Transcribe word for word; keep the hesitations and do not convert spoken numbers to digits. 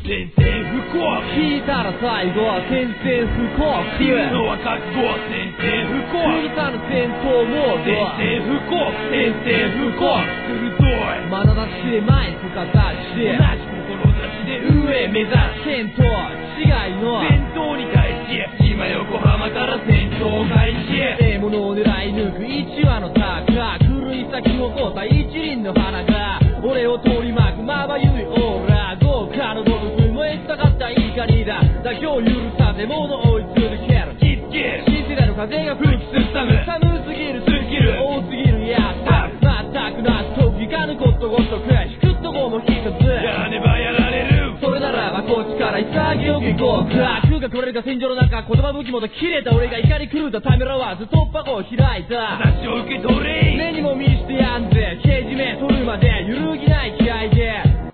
宣戦布告聞いたら最後は宣戦布告来るのは覚悟宣戦布告過ぎたる戦闘モード宣戦布告宣戦布告鋭い眼差しで前にかかし同じ志で上目指す剣と違いの戦闘に対し今横浜から戦闘開始獲物を狙い抜く一羽のタカ狂い咲き誇った一輪の花が俺を取り巻くまばゆいオーラ豪華のごとく燃えたかった怒りだ妥協を許さず物を追い続けるキッキル新世代の風が吹き進む寒すぎるスキル多すぎるやった全く納得いかぬことごとく引くとこも引かずやらねばやられるそれならばこっちから潔く行こうか空が取れるか戦場の中言葉武器もと切れた俺が怒り狂ったためらわず突破口を開いた話を受け取れ目にも見してやんぜけじめ取るまで揺るぎない気合で